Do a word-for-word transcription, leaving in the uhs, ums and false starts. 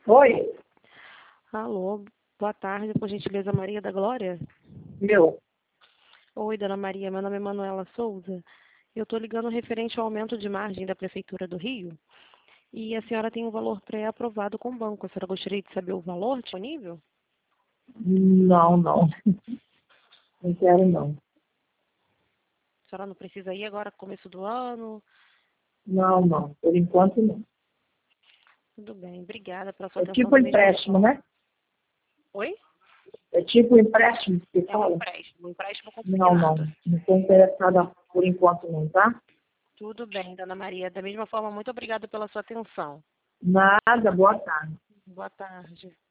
Oi, Alô, boa tarde, por gentileza, Maria da Glória? meu. Oi, dona Maria, meu nome é Manuela Souza. Eu estou ligando referente ao aumento de margem da Prefeitura do Rio e a senhora tem um valor pré-aprovado com o banco. A senhora gostaria de saber o valor disponível? Não, não. Não quero, não. A senhora não precisa ir agora, começo do ano? Não, não. Por enquanto, não. Tudo bem, obrigada pela sua É atenção tipo da mesma empréstimo, forma. né? Oi? É tipo empréstimo que você É um fala? empréstimo, um empréstimo Não, consignado. não. Não estou interessada por enquanto, não, tá? Tudo bem, dona Maria. Da mesma forma, muito obrigada pela sua atenção. Nada, boa tarde. Boa tarde.